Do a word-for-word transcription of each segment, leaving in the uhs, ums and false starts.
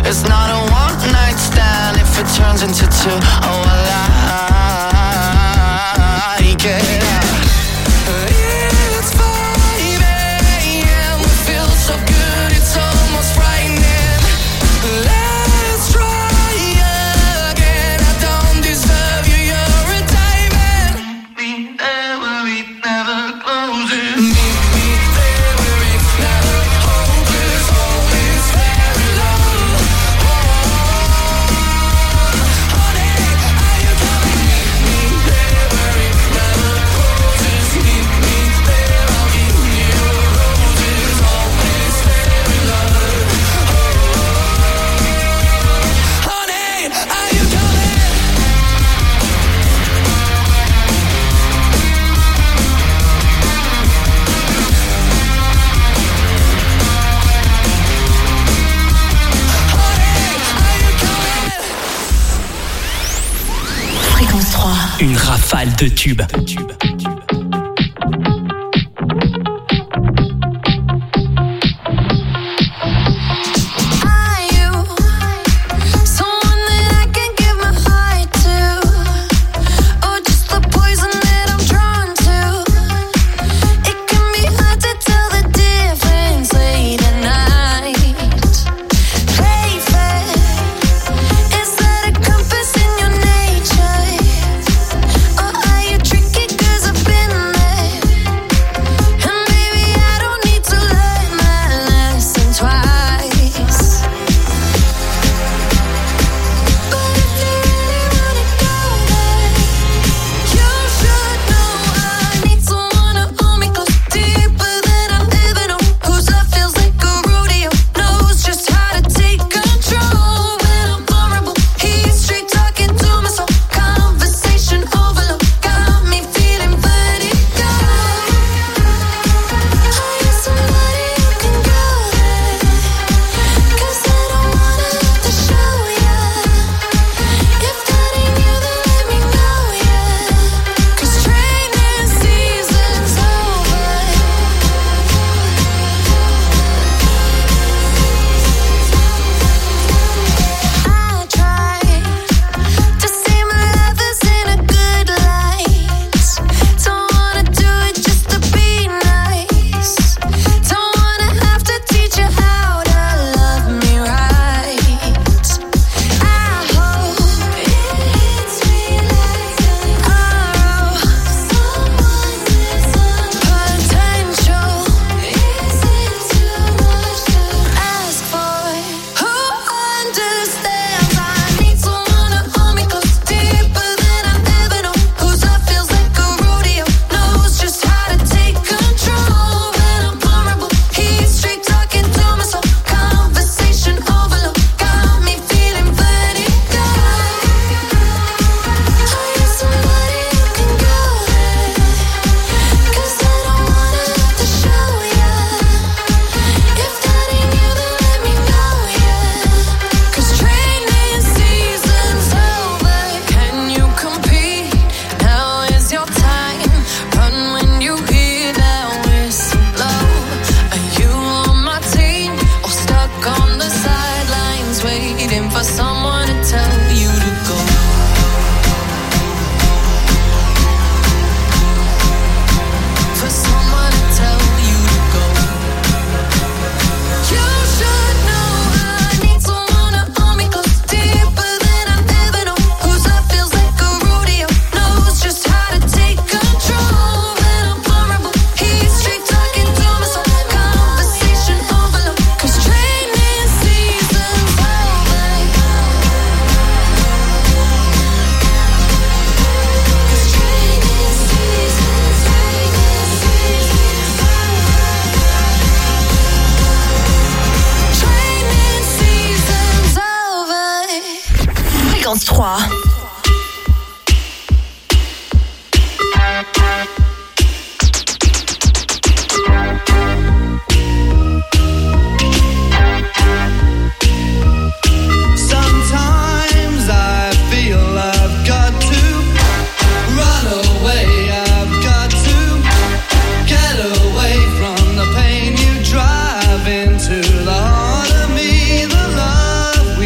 It's not a one night stand if it turns into two. Oh, I like it. It's five a.m. It feels so good, it's almost frightening. Let's try again. I don't deserve you, you're a diamond. Meet me there where it never closes. Meet me there where it's never hopeless. Always fair in love. Oh, honey, are you coming? Meet me there where it never closes. Meet me there, I'll give you roses. Always fair in love. Oh, honey, are you coming? Fréquence trois. Une rafale de tubes. De tubes. Are you someone that I can give my heart to, or just the poison that I'm drawn to? It can be hard to tell the difference late at night. Play fair, is that a compass in your nature, or are you tricky? 'Cause I've been there, and maybe I don't need to learn my lesson twice. But if you really wanna go there, you should know I need someone to hold me close, deeper than I've ever known. Whose love feels like a rodeo, knows just how to take control when I'm vulnerable. He's straight talking to my soul, conversation overload, got me feeling vertigo. Are you somebody who can go there? 'Cause I don't wanna have to show ya. If that ain't you, then let me know ya. 'Cause training season's over. I try to see my lovers in a good light. Don't wanna do it just to be nice. Don't wanna have to teach you how to love me right. I hope it hits me like an arrow. Someone with some potential. Is it too much to ask for? Who understands? I need someone to hold me close, deeper than I've ever known. Whose love feels like a rodeo, knows just how to take control when I'm vulnerable. He's straight talking to my soul, conversation overload, got me feeling vertigo. Are you somebody who can go there? 'Cause I don't wanna have to show ya. If that ain't you, then let me know ya. 'Cause training season's over. Can you compete? Now is your time. Run when you hear that whistle blow. Are you on my team or stuck on the sidelines waiting for someone to tell you to go? For someone to tell you to go. You should know I need someone to hold me close, deeper than I've ever known. Whose love feels like a rodeo, knows just how to take control when I'm vulnerable. He's straight talking to my soul, conversation overload. 'Cause training season's over. 'Cause training season's Training season's over. Fréquence trois. Sometimes I feel I've got to run away, I've got to get away from the pain you drive into the heart of me, the love we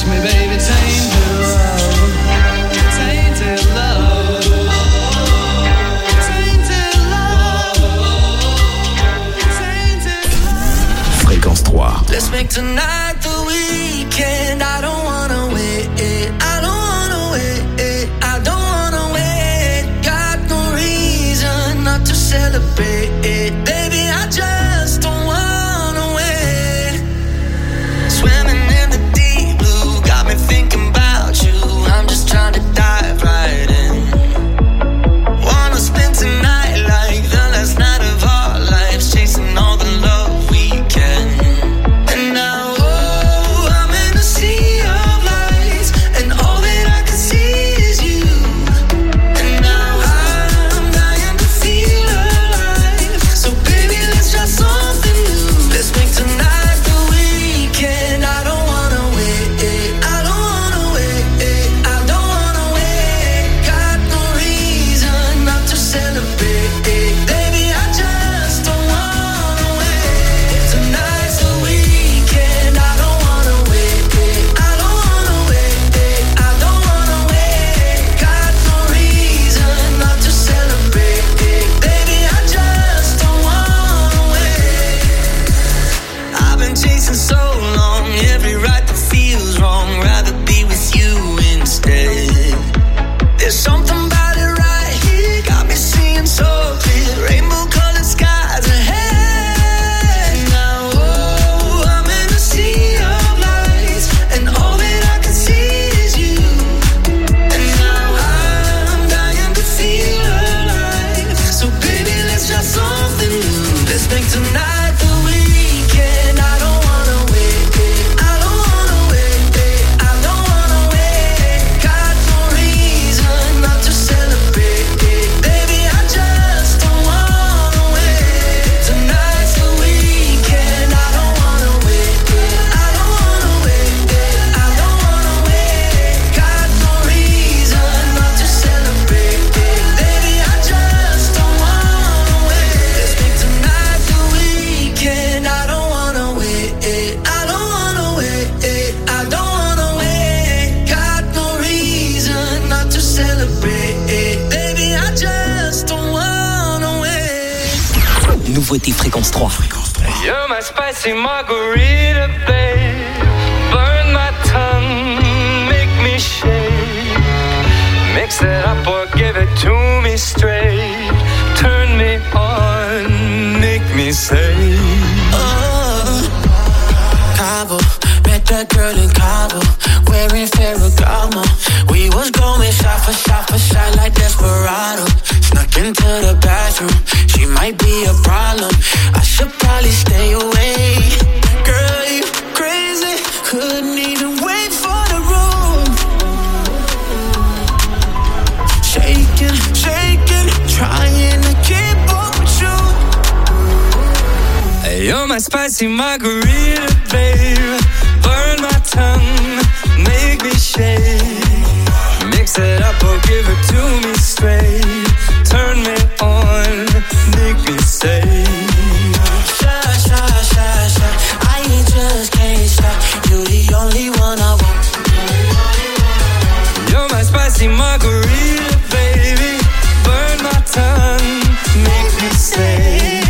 me, baby, tainted love, tainted love, tainted love, tainted love. Fréquence trois. Let's make tonight the weekend. I don't wanna wait. I don't wanna wait. I don't wanna wait. Got no reason not to celebrate. Baby, I just don't wanna wait. Swimming in the deep blue, got me thinking about you. I'm just trying to dive right in. Wanna spend tonight like the last night of our lives, chasing all the love we can. And now, oh, I'm in a sea of lights, and all that I can see is you. And now I'm dying to feel alive. So baby, let's try something new. Let's make tonight the weekend. I don't wanna wait. I don't wanna wait. I don't wanna wait. Got no reason not to celebrate. Baby, I just don't wanna wait. Tonight's the weekend. I don't wanna wait. I don't wanna wait. I don't wanna wait. Got no reason not to celebrate. Baby, I just don't wanna wait. I've been chasing so long, every right that feels wrong. Rather be with you instead. There's something about it right here, got me seeing so clear. Rainbow colored skies ahead. Now, oh, I'm in a sea of lights, and all that I can see is you. And now I'm dying to feel alive. So baby, let's try something new. Let's make tonight the weekend. I don't wanna wait. I don't wanna wait. I don't wanna wait. Got no reason not to celebrate. Baby, I just don't wanna wait. Tonight's the weekend. I don't wanna wait. I don't wanna wait. I don't wanna wait. Got no reason not to celebrate. Baby, I just don't wanna wait. Let's make tonight the weekend. I don't wanna wait. I don't wanna wait. I don't wanna wait. Got no reason not to celebrate. Baby, I just don't wanna wait. Nouveauté Fréquence trois. You're my spicy margarita, babe. Burn my tongue, make me shake. Mix it up or give it to me straight. Turn me on, make me say. Oh, Cabo, met that girl in Cabo, wearing Ferragamo. We was going shot for shot for shot like Desperado. Snuck into the bathroom, she might be a problem. I should probably stay away. Girl, you crazy, couldn't even wait for the room. Shaking, shaking, trying to keep up with you. Hey, you're my spicy margarita, babe. Burn my tongue, make me shake. Mix it up or give it to me straight. Turn me on, make me say. Shy, shy, shy, shy. I just can't stop. You're the only one I want. You're my spicy margarita, baby. Burn my tongue, make me say.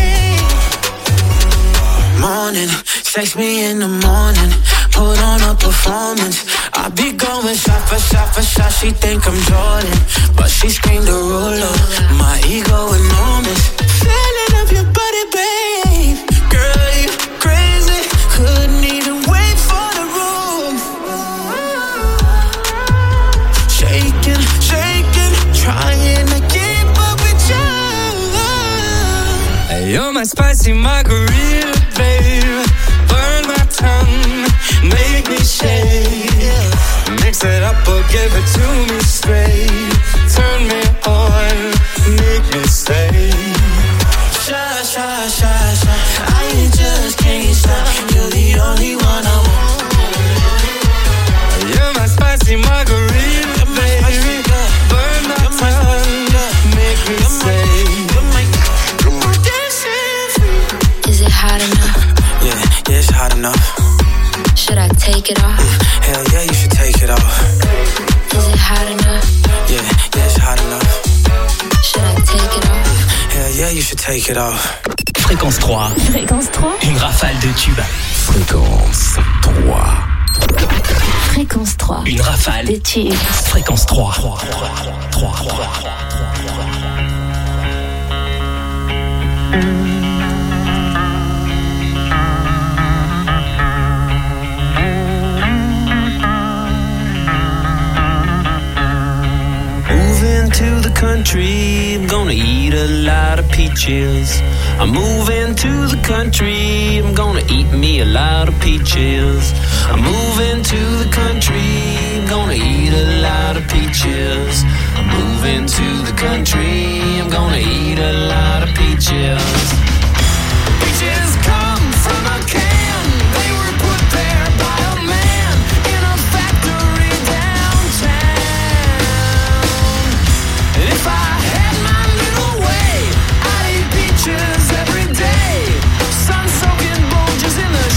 Morning, text me in the morning. Put on a performance. I be going shot for shot for shot. She think I'm Jordan, but she screamed the ruler. My ego enormous. Feeling of your body, babe. Girl, you crazy. Couldn't even wait for the room. Shaking, shaking, trying to keep up with you. Hey, you're my spicy margarita, babe. Burn my tongue, make me shake. Mix it up or give it to me straight. Turn me on, make me say. Shy, shy, shy, shy. I just can't stop. You're the only one I want. You're my spicy margarita, baby. Burn my tongue, make me say. Is it hot enough? Yeah, yeah, it's hot enough. Should I take it off? Hell yeah, you should take it off. Is it hot enough? Yeah, yeah, it's hot enough. Should I take it off? Hell yeah, you should take it off. Fréquence trois. Fréquence trois. Une rafale de tubes. Fréquence trois. Fréquence trois. Une rafale de tubes. Fréquence trois. trois, trois, trois, trois. Moving to the country, I'm gonna eat a lot of peaches. I'm moving to the country, I'm gonna eat me a lot of peaches. I'm moving to the country, I'm gonna eat a lot of peaches. I'm moving to the country, I'm gonna eat a lot of peaches. Peaches come from a can, they were put there by a man in a factory downtown. And if I had my little way, I'd eat peaches every day. Sun-soaking bulges in the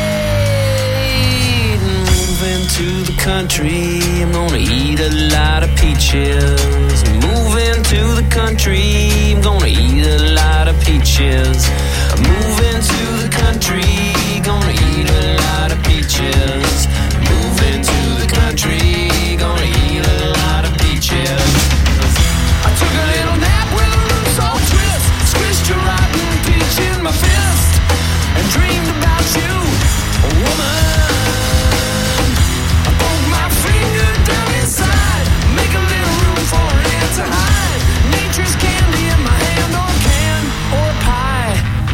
shade. Moving to the country, I'm gonna eat a lot of peaches. Moving to the country, I'm gonna eat a lot of peaches. Moving to the country, gonna eat a lot of peaches. Moving to the country, gonna eat a lot of peaches. I took a little nap with a loose old twist, squished a rotten peach in my fist, and dreamed about you, a woman. I poke my finger down inside, make a little room for an ant to hide. Nature's candy in my hand, or can, or pie.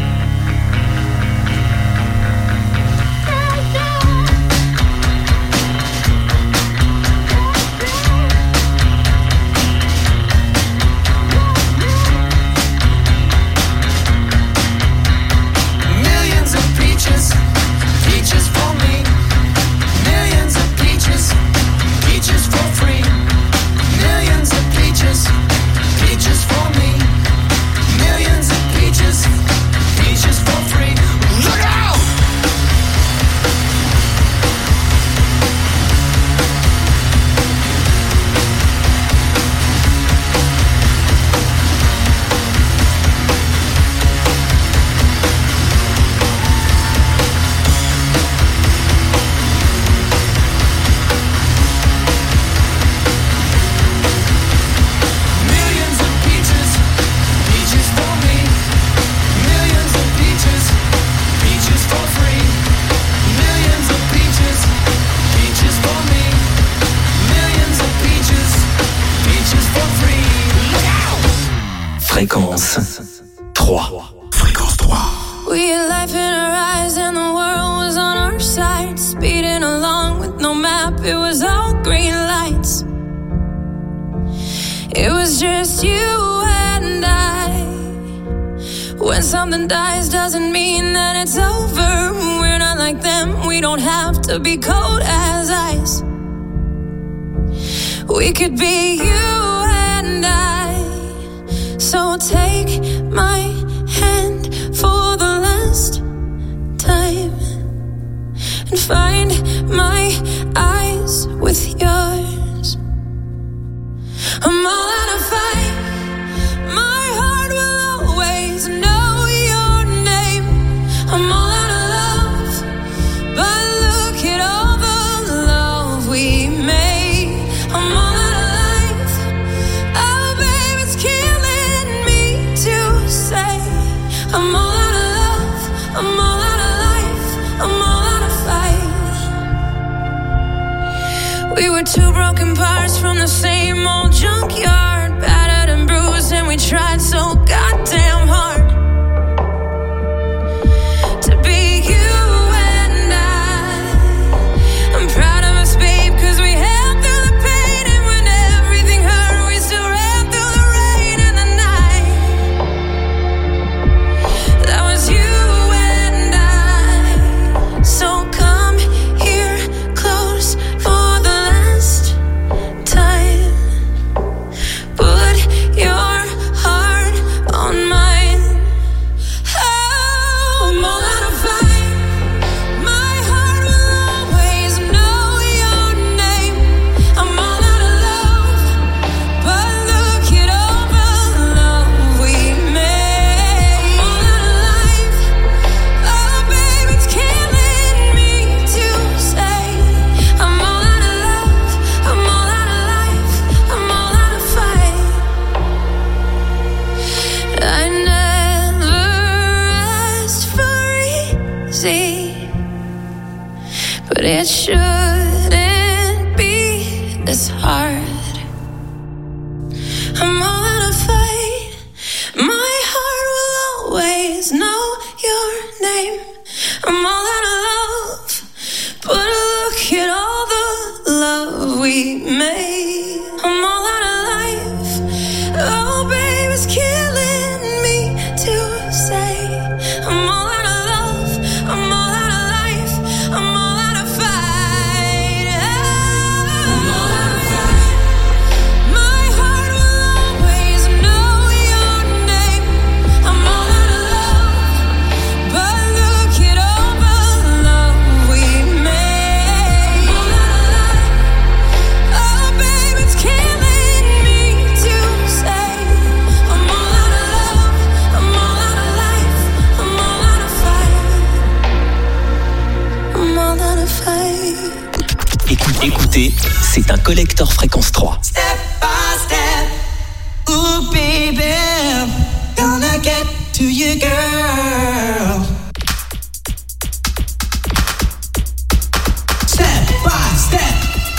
Millions of peaches, peaches for me. Millions of peaches, peaches for free. Millions of peaches, peaches for me. Millions of peaches, peaches for free. Look out! Millions of peaches, peaches for me. Millions of peaches, peaches for free. Millions of peaches, peaches for me. Millions of peaches, peaches for free. Look out! Fréquence trois. Fréquence trois. We had life in our eyes and the world was on our side. Speeding along with no map, it was all green lights. It was just you and I. When something dies doesn't mean that it's over. We're not like them, we don't have to be cold as ice. We could be you and I. So take my hand for the last time and find my eyes with yours. I'm all out of fight. My heart will always know your name. I'm all out of love, but look at all the love we made. I'm all out of life. Oh, babe, it's killing me to say. I'm all out of love. I'm all out of life. I'm all out of fight. We were two broken parts from the same old junkyard, battered and bruised, and we tried so goddamn hard to be you and I. I'm proud of us, babe, 'cause we held through the pain, and when everything hurt, we still ran through the rain and the night. That was you and I. So come here close for the last time. easy, but it shouldn't be this hard. I'm all out of fight. My heart will always know your name. I'm all out of love, but look at all the love we made. I'm all out of life. Oh, babe, it's killing me to say. I'm all out of love. I'm all out of life. I'm all out of fight. I'm all out of fight. My heart will always know your name. I'm all out of love, but look at all the love we made. I'm all out of life. Oh, babe, it's killing me to say. I'm all out of love. I'm all out of life. I'm all out of fight. I'm all out of fight. Écoute- Écoutez, c'est un collector fréquence trois. Step by step, ooh baby, gonna get to you, girl. Step by step.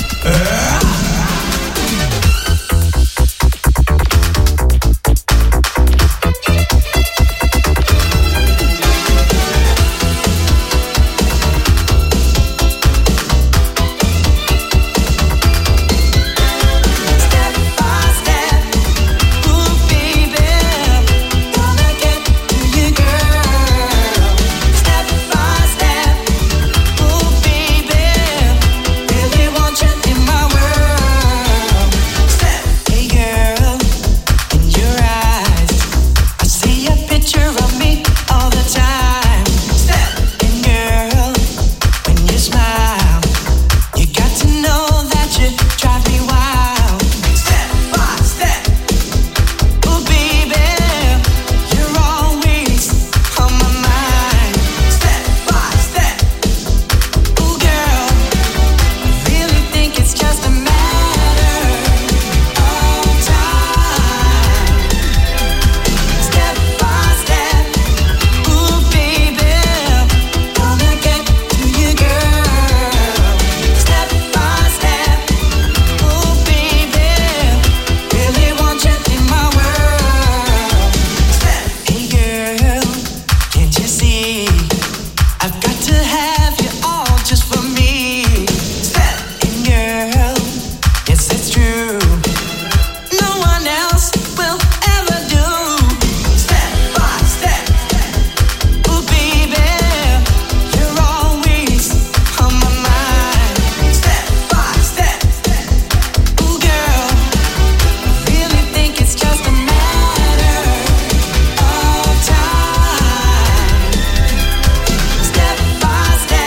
Step by step, ooh baby, gonna get to you, girl. Step by step, ooh baby, really want you in my world. Step, hey girl, in your eyes, I see a picture of me all the time. Step, and girl, when you smile, you got to know that you drive me wild. Step by step, ooh baby, you're always on my mind. Step by step, ooh girl, I really think it's just a matter of time. Step by step, ooh baby, gonna get to you, girl. Step by step, ooh baby, really want you in my world. Step, hey girl, can't you see? I've got to have you all just for me. Step, and girl, yes it's true. No one else will ever do. Step by step, ooh baby, you're always on my mind. Step by step, ooh girl, I really think it's just a matter of time. Step by step,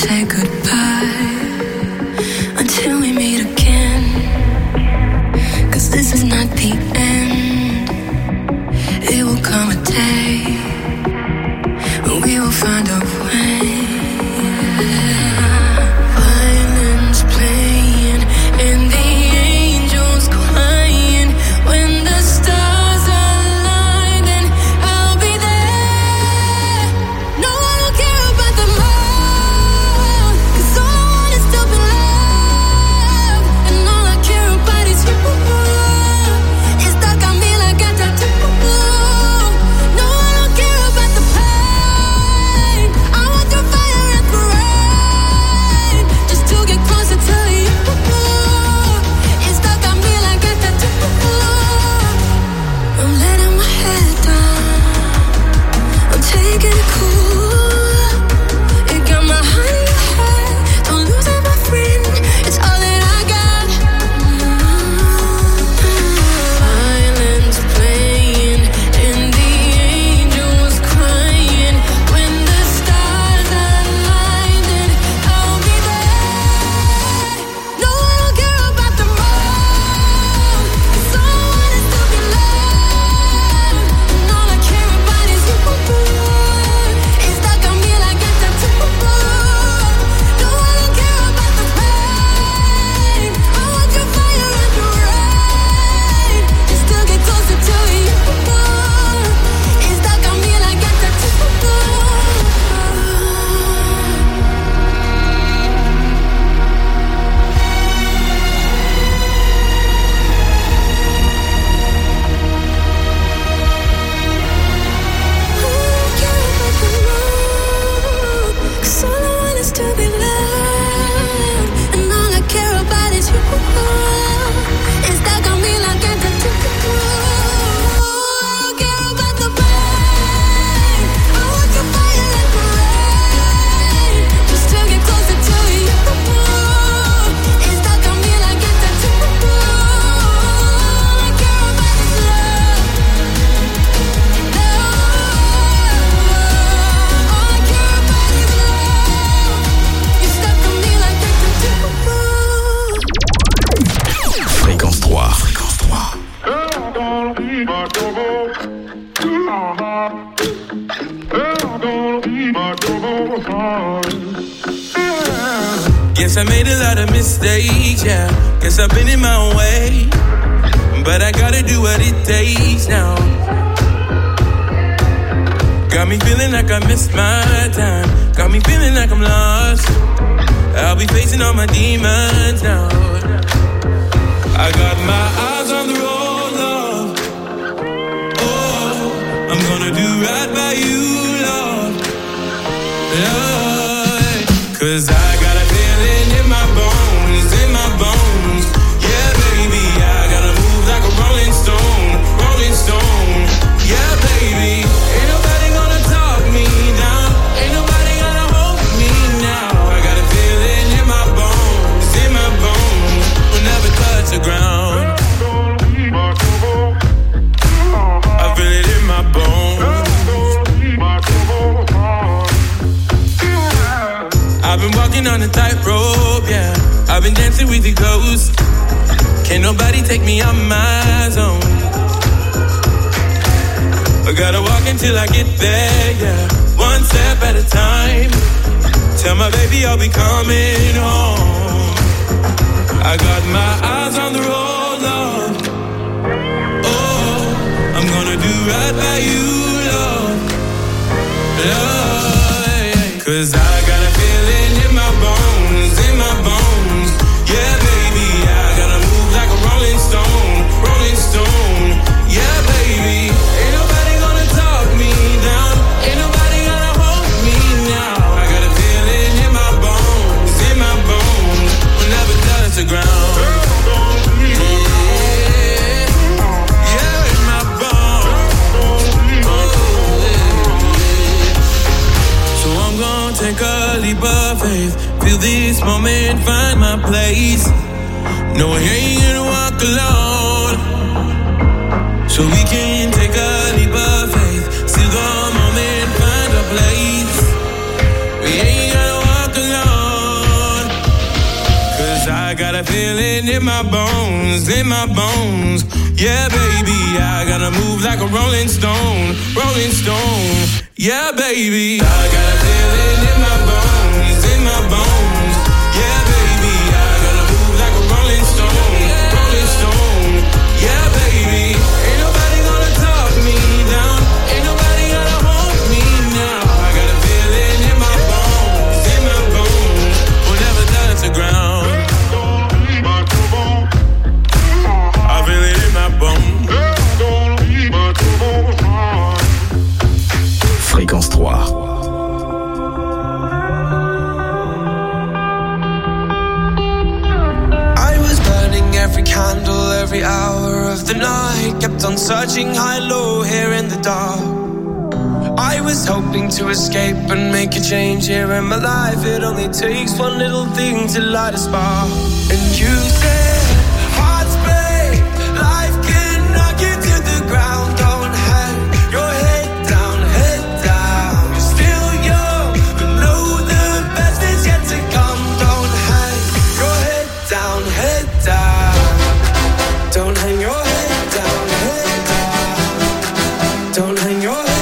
say goodbye until we meet again. 'Cause this is not the end. It will come a day when we will find a way. Violins playing and the angels crying. When the stars align, then I'll be there. No, I don't care about the moon, 'cause all I want is to be loved. And all I care about is you. It's stuck on me like a tattoo. No, I don't care about the pain. I want through fire and through rain, just to get closer to you. It's stuck on me like a tattoo. I'm letting my head down, I'm taking it cool. It got my heart in your head, don't lose it, my friend. It's all that I got. Violins playing and the angels crying. When the stars align, then I'll be there. No, I don't care about the moon, 'cause all I want is to be loved. And all I care about is you. It's stuck on me like a tattoo. No, I don't care about the pain. I want your fire and your rain, just to get closer to you. It's stuck on me like a tattoo. Cause all I want is to be loved, and all I care about is you. It's stuck on me like a tattoo. I don't care about the pain. I want your fire and your rain, just to get closer to you. It's stuck on me like a tattoo. All I care about is love. All I care about is love. You're stuck on me like a tattoo. Fréquence trois. Fréquence trois. Guess I made a lot of mistakes, yeah. Guess I've been in my own way, but I gotta do what it takes now. Got me feeling like I missed my time. Got me feeling like I'm lost. I'll be facing all my demons now. I got my eyes on the road, Lord. Oh, I'm gonna do right by you, Lord. Lord, 'cause I got a feeling in my bones, in my bones. Yeah, baby, I gotta move like a rolling stone, rolling stone. Yeah, baby, ain't nobody gonna talk me down. Ain't nobody gonna hold me now. I got a feeling in my bones, in my bones. We'll never touch the ground. I feel it in my bones. I've been walking on a tightrope, yeah. I've been dancing with the ghosts. Can't nobody take me out my zone. I gotta walk until I get there, yeah. One step at a time. Tell my baby I'll be coming home. I got my eyes on the road, Lord. Oh, I'm gonna do right by you, Lord. Lord, 'cause I got a feeling in my bones, in my bones. Yeah, baby, I gotta move like a rolling stone, rolling stone. Yeah, baby, ain't nobody gonna talk me down. Ain't nobody gonna hold me now. I got a feeling in my bones, in my bones. We'll never touch the ground. Yeah, yeah, in my bones. So I'm gonna take a leap of faith. Feel this moment, find my place. No, I ain't gonna walk alone. So we can take a leap of faith. See the moment, find a place. We ain't gonna walk alone. I got a feeling in my bones, in my bones. Yeah, baby, I gotta move like a rolling stone, rolling stone. Yeah, baby, I got a feeling in my bones, in my bones. Yeah, baby, I gotta move like a rolling stone, rolling stone. Yeah, baby, ain't nobody gonna talk me down, ain't nobody gonna hold me now. I got a feeling in my bones, in my bones. We'll never touch the ground. I feel it in my bones. Fréquence trois. I was burning every candle, every hour of the night. Kept on searching high, low, here in the dark. I was hoping to escape and make a change here in my life. It only takes one little thing to light a spark. And you said, hearts break, life can knock you to the ground. Don't hang your head down, head down. You're still young, but know the best is yet to come. Don't hang your head down, head down. Don't hang your head down, head down. Don't hang your head.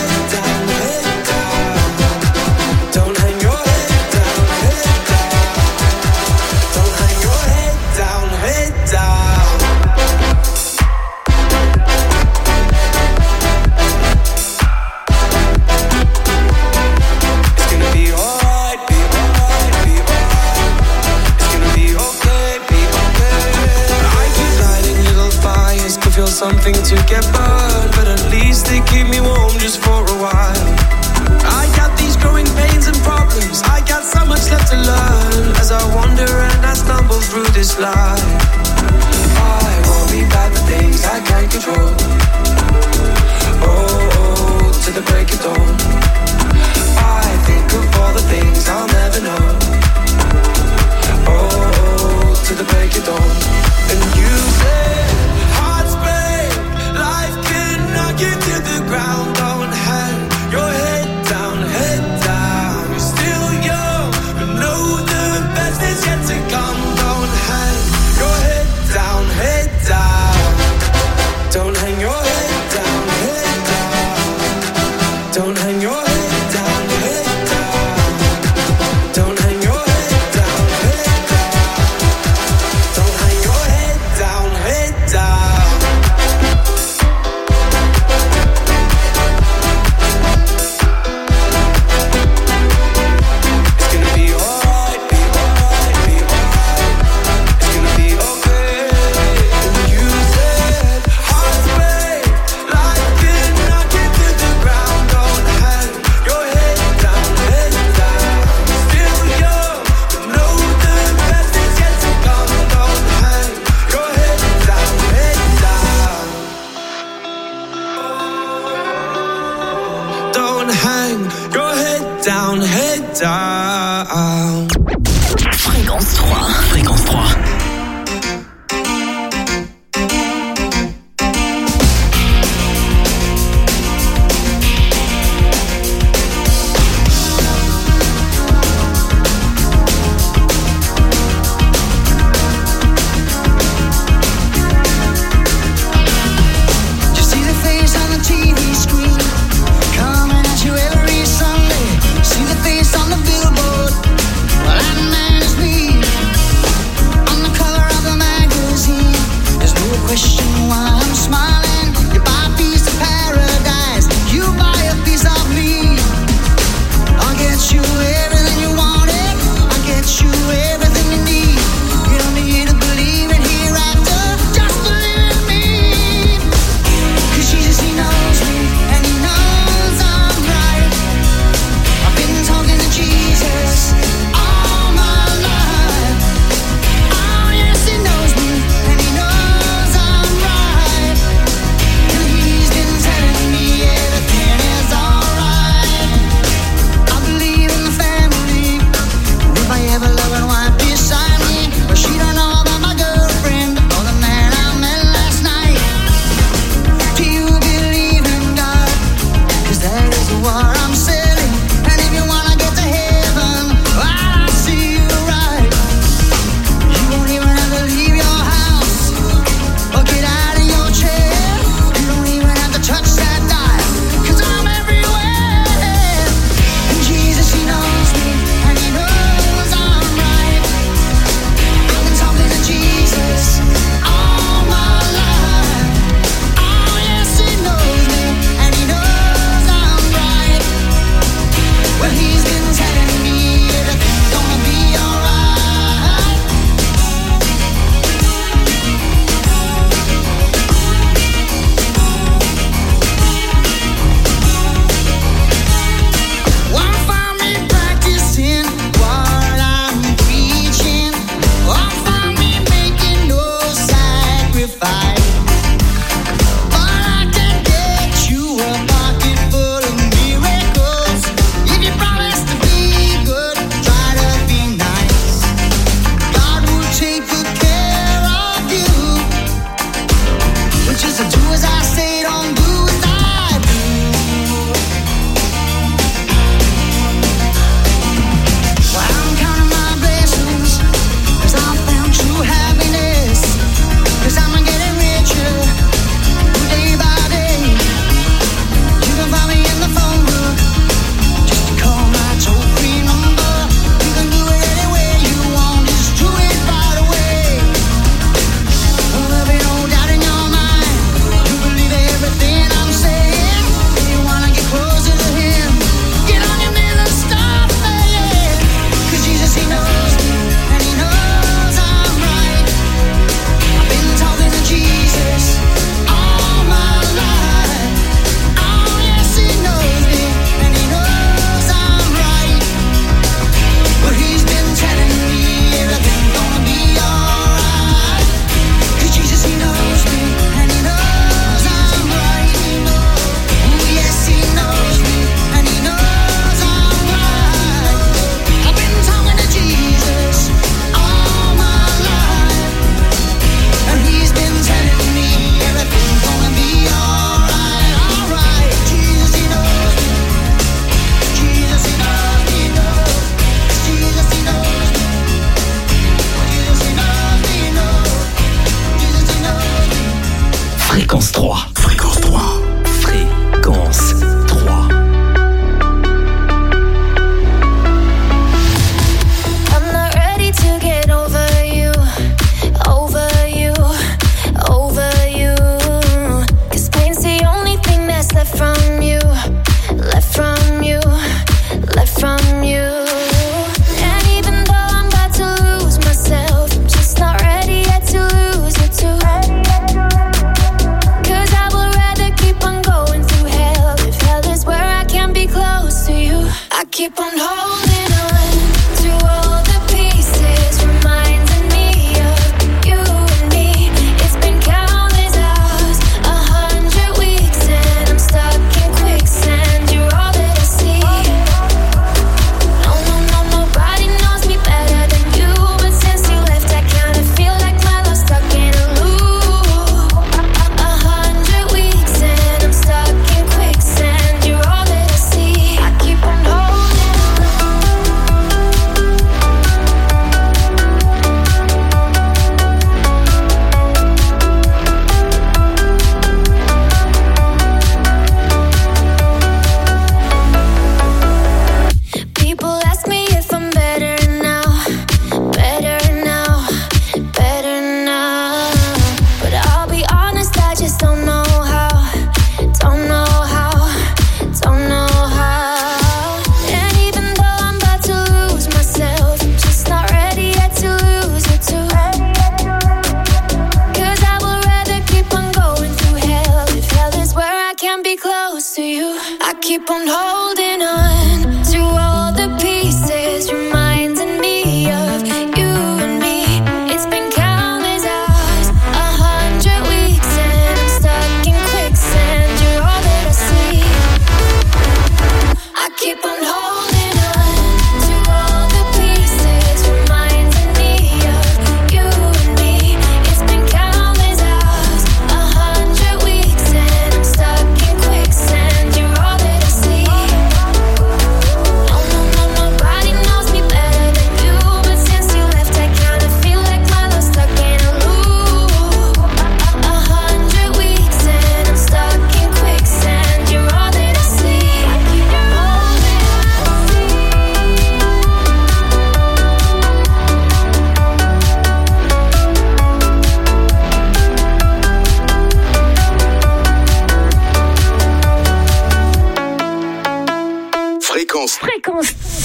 Something to get burned, but at least they keep me warm just for a while. I got these growing pains and problems, I got so much left to learn. As I wander and I stumble through this life, I worry about the things I can't control. Oh, oh, to the break of dawn, I think of all the things I'll never know. Oh, oh, to the break of dawn. And you say you to the ground, don't hang your head down, head down. You're still young, but know the best is yet to come. Don't hang your head down, head down. Don't hang your head down, head down. Don't hang your head down, head down. Don't hang your head down, head down. Don't hang your head down, head down. Down, head down. Fréquence trois. Fréquence trois. On the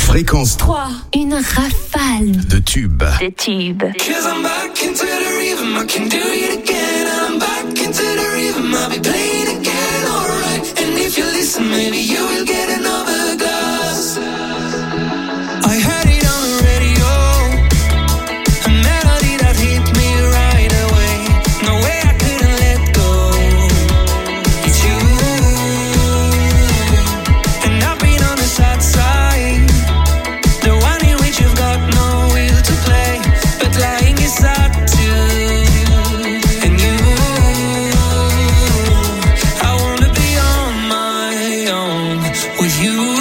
Fréquence trois. Une rafale de tubes. de tubes. Cause I'm back into the rhythm, I can do it again. I'm back into the rhythm, I'll be playing again, alright. And if you listen, maybe you will get another glass. I heard it on the radio, a melody that hit me right away. No way I couldn't let go. It's you. And I've been on the sad side, the one in which you've got no will to play, but lying is sad too. And you, I wanna be on my own with you.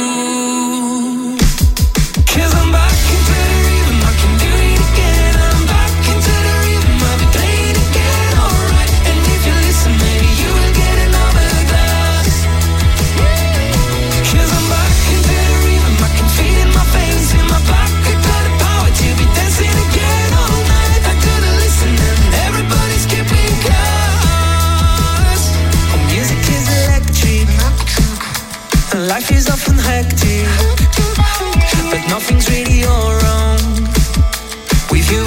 Cause I'm back into the rhythm, I can do it again. I'm back into the rhythm, I'll be playing again, alright. And if you listen, maybe you will get another glass. Cause I'm back into the rhythm, I can feel it in my veins, in my back. I got the power to be dancing again all night. I couldn't listen and everybody's keeping close. Oh, music is electric, and life is often hectic, but nothing's really all wrong with you.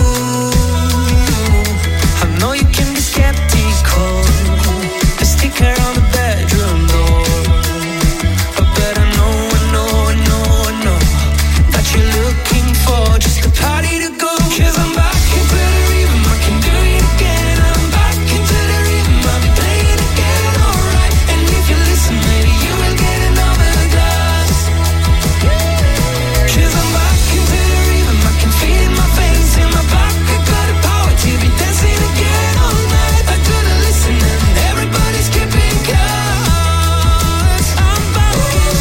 I know you can be skeptical, a sticker on the bedroom door, but I know, I know, I know, I know that you're looking for just a party to go. Cause I'm back into the rhythm, I can do it again. I'm back into the rhythm, I'll be playing again, alright. And if you listen, maybe you will get another glass. Cause I'm back into the rhythm, I can feel it in my veins, in my back. I got the power to be dancing again all night. I couldn't listen and everybody's keeping close. I'm back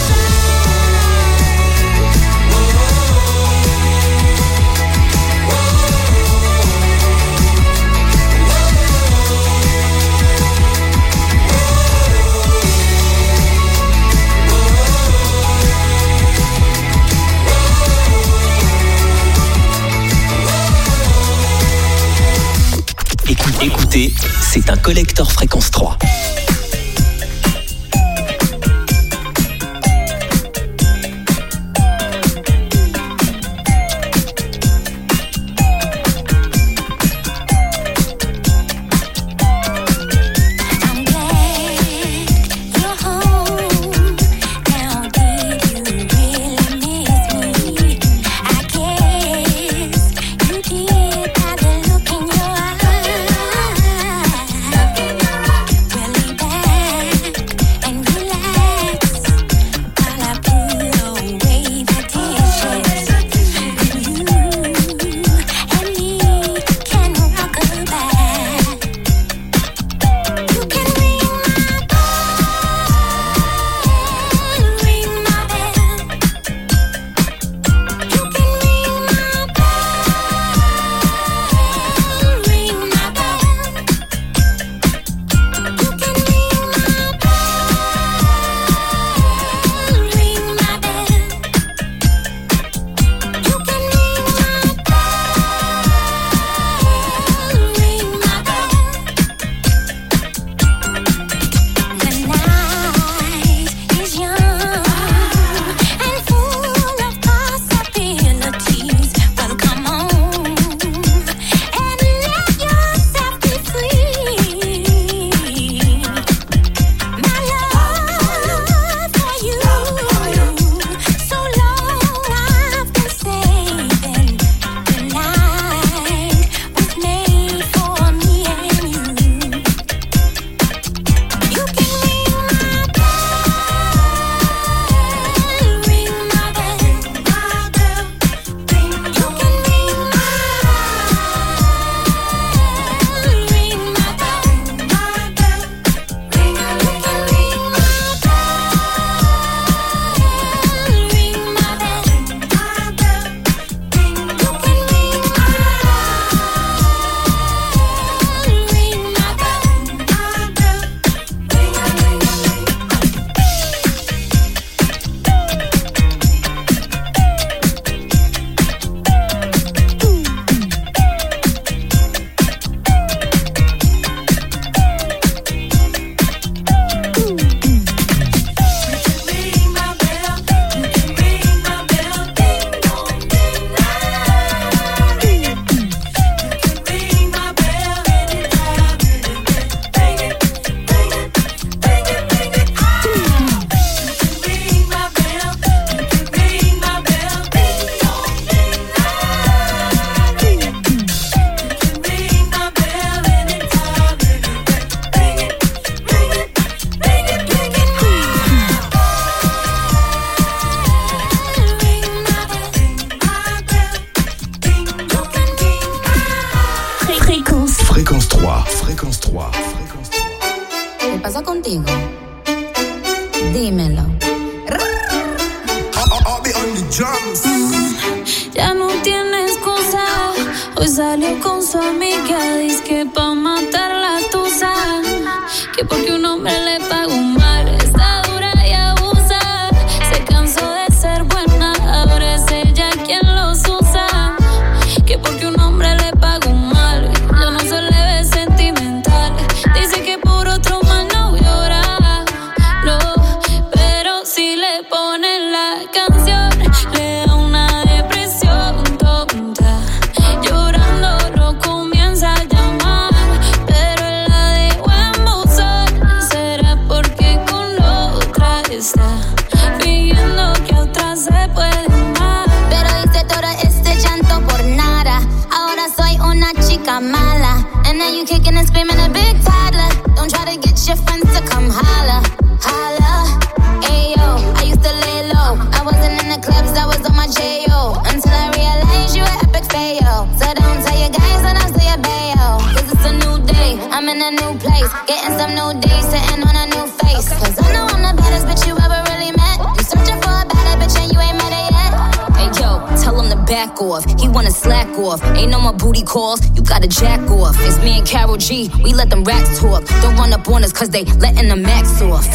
Écoute- Écoutez, c'est un collector fréquence trois. I'm glad you're home now. Did you really miss me? I guess you did by the look in your eyes. Really bad. trois, fréquence trois. ¿Qué pasa contigo? Dímelo. Ya no tiene excusa. Hoy salió con su amiga. Dice que pa' matar la tusa. Que porque un hombre le pagó mal. Está dura y abusa. Se cansó de ser buena. Ahora es ella quien los usa. Que porque un hombre le pagó mal. Yo no soy leve sentimental. Dice que por otro más no llora. No, pero si le ponen la canción, le da una depresión tonta. Llorando no comienza a llamar, pero él la dejó en buzón. ¿Será porque con otra está fingiendo que otra se puede amar? Pero hice todo este llanto por nada. Ahora soy una chica mala. And now you kicking and screaming a big toddler. Don't try to get your friends to come holla, holla. Ayo, I used to lay low. I wasn't in the clubs, I was on my J O. Until I realized you were epic fail. So don't tell your guys that I'm still your bayo. Cause it's a new day, I'm in a new place. Getting some new days, sitting on a new face. Cause I know I'm the baddest bitch you ever really met. You searching for a better bitch and you ain't met it yet. Hey yo, tell him to back off. He wanna slack off. Ain't no more booty calls, you gotta jack off. It's me and Karol G, we let them racks talk. Don't run up on us cause they letting the max off.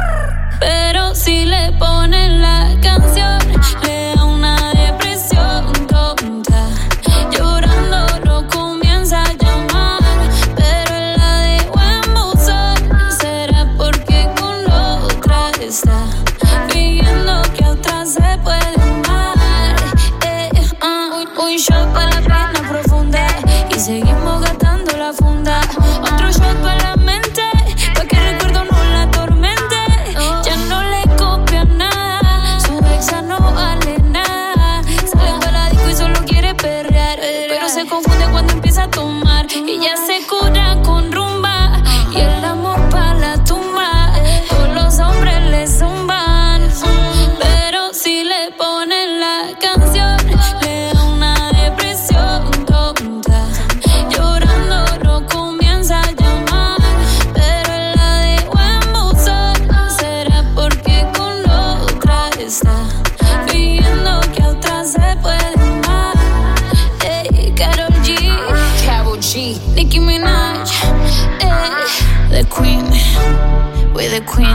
Pero si le ponen la canción, le da una depresión tonta. Llorando no comienza a llamar, pero él la dejó en buzón. ¿Será porque con otra está fingiendo que otra se puede amar? Eh, uh, un shot para la pena profunda y seguimos gastando la funda. Otro shot para la mente, pa' que el recuerdo no la atormente. Ya no le copia nada, su exa no vale nada. Sale para la disco y solo quiere perrear, pero se confunde cuando empieza a tomar. Y ya se cura con rumba y el amor pa' la tumba. Todos los hombres le zumban, pero si le ponen la canción, le da una depresión tonta. Llorando no comienza a llamar, pero él la dejó en buzón. ¿Será porque con otra está fingiendo que otra se puede amar? Ey, Karol G, Karol G, Nicki Minaj, ey, the queen, we're the queen.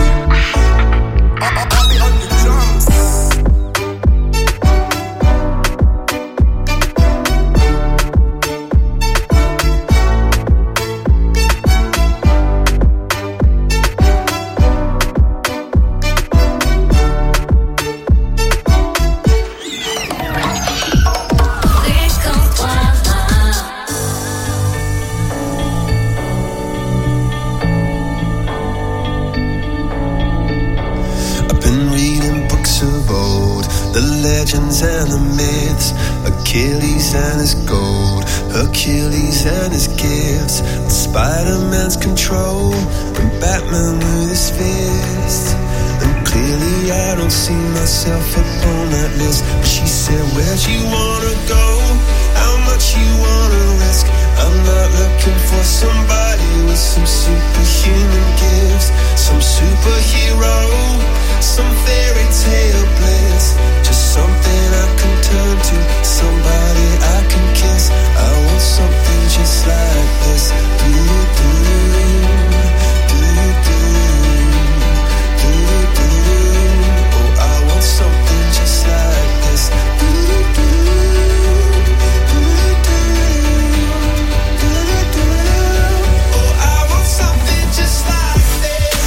Legends and the myths, Achilles and his gold, Hercules and his gifts, and Spider-Man's control, and Batman with his fists. And clearly I don't see myself upon that list. But she said, where'd you wanna go? How much you wanna risk? I'm not looking for somebody with some superhuman gifts, some superhero, some fairy tale bliss. Just something I can turn to, somebody I can kiss. I want something just like this. Do do do do do do. Oh, I want something just like this. Do do do do do do. Oh, I want something just like this.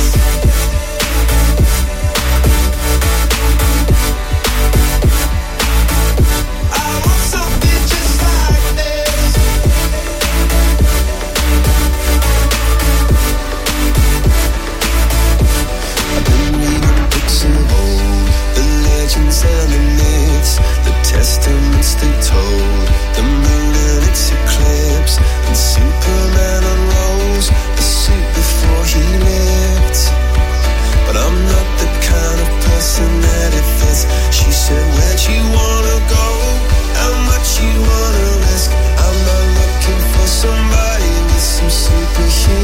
And the myths, the testaments they told, the moon and its eclipse, and Superman unrolls the suit before he lived. But I'm not the kind of person that it fits. She said, where'd you wanna go? How much you wanna risk? I'm not looking for somebody with some superhuman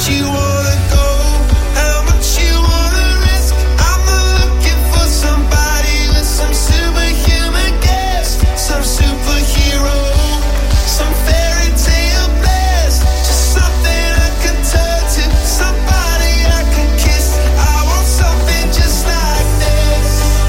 much you wanna go, how much you wanna risk. I'm not looking for somebody with some superhuman gifts, some superhero, some fairy tale bliss. Just something I can turn to, somebody I can kiss. I want something just like this.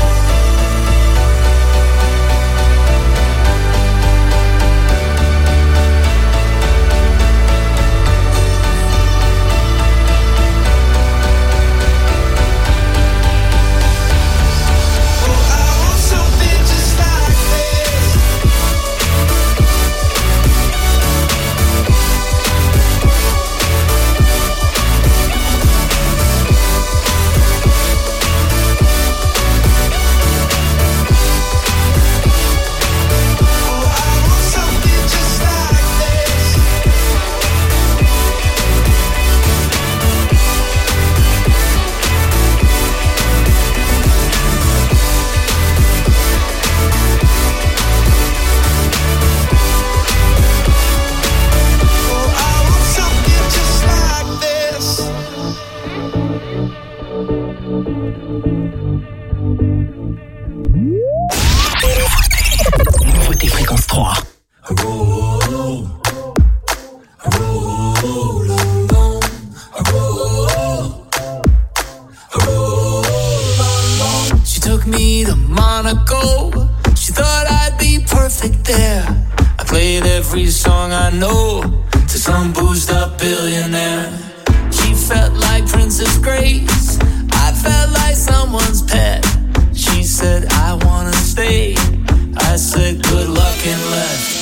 Nouveauté fréquence trois. She took me to Monaco. She thought I'd be perfect there. I played every song I know to some boozed up billionaire. She felt like Princess Grace. I felt like someone's pet. She said, I wanna stay. I said, good luck and left.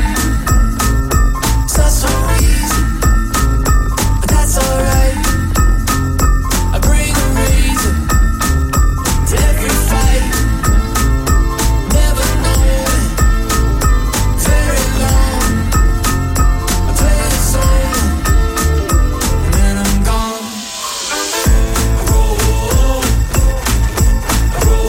It's not so easy, but that's alright. I bring a reason to every fight. Never knowing very long. I play a song and then I'm gone. I roll, I roll,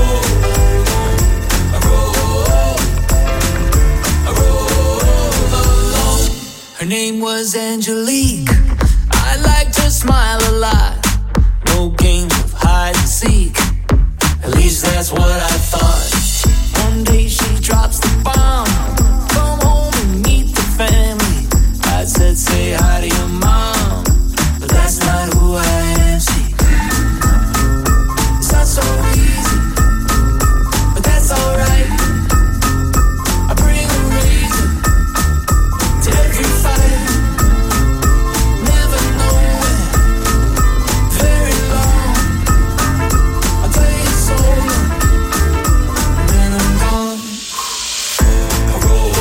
I roll, I roll alone. Her name was Angelique. I liked her smile a lot. No games of hide and seek. At least that's what I thought. One day she drops the bomb. Come home and meet the family. I said, say hi to your mom. But that's not who I am, see. It's not so easy, but that's alright. I bring a reason to every fight. Never knowing very long. I play it solo and then I'm gone. I roll,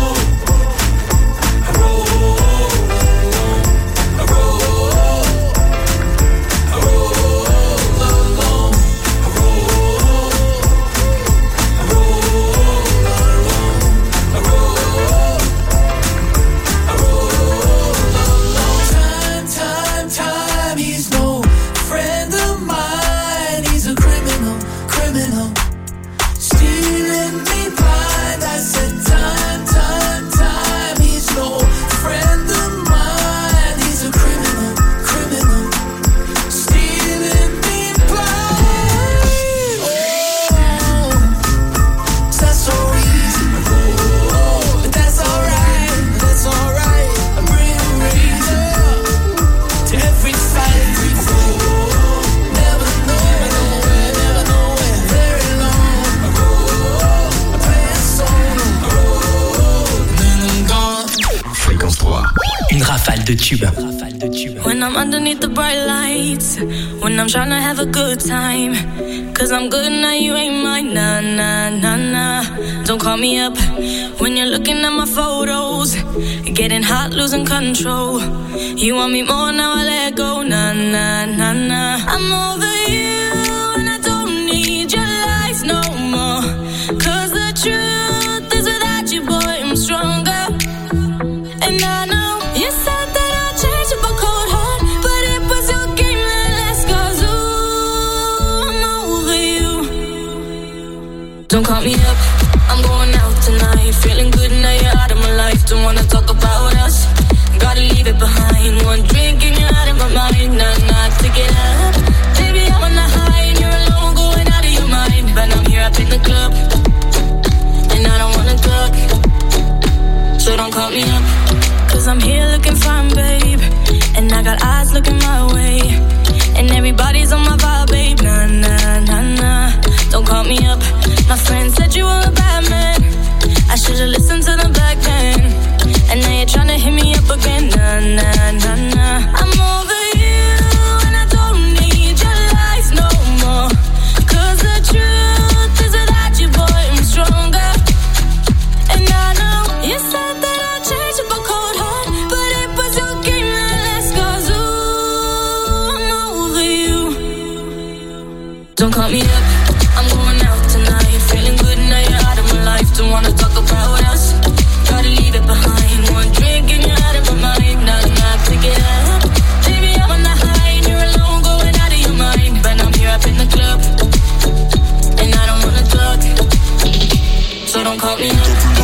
I roll, I roll, I roll alone. I roll, I roll alone. I roll, I roll alone. Time, time, time. He's no friend of mine. He's a criminal, criminal. Stealing me blind. I said time, time, time. He's no friend of mine. He's a criminal, criminal. Stealing me blind. Oh, it's not so easy, but that's alright. That's alright. I bring a reason to every fight. Never knowing, never knowing very long. I play a solo and then I'm gone. Fréquence trois. Une rafale de tubes. Rafale de tubes. When I'm underneath the bright lights, when I'm trying to have a good time, cause I'm good now, you ain't mine, nah, nah, nah, nah. Don't call me up when you're looking at my photos, getting hot, losing control. You want me more, now I let go, nah, nah, nah, nah. I'm over you and I don't need your lies no more, cause the truth is without you, boy, I'm stronger. And I know you said that I'd change up a cold heart, but it was your game that last, cause ooh, I'm over you. Don't call me up, I'm going out tonight, feeling good now you're out of my life. Don't wanna talk about us, got gotta leave it behind. One drink and you're out of my mind. Nah, nah, take it up. Baby, I'm on the high and you're alone, going out of your mind. But I'm here up in the club, and I don't wanna talk, so don't call me up. Cause I'm here looking fine, babe, and I got eyes looking my way, and everybody's on my vibe, babe. Nah, nah, nah, nah, don't call me up. My friend said you were a bad man, I should've listened to them back then, and now you're tryna hit me up again. Nah, nah, nah, nah, I'm over you, and I don't need your lies no more. Cause the truth is without you, boy, I'm stronger. And I know you said that I'd change up a cold heart, but it was your game that last, cause ooh, I'm over you. Don't call me up, I'm going out tonight, feeling good now you're out of my life. Don't wanna talk about us, gotta leave it behind. One drink and you're out of my mind. Now I'm not to get up, baby, I'm on the high and you're alone, going out of your mind. But I'm here up in the club, and I don't wanna talk, so don't call me up.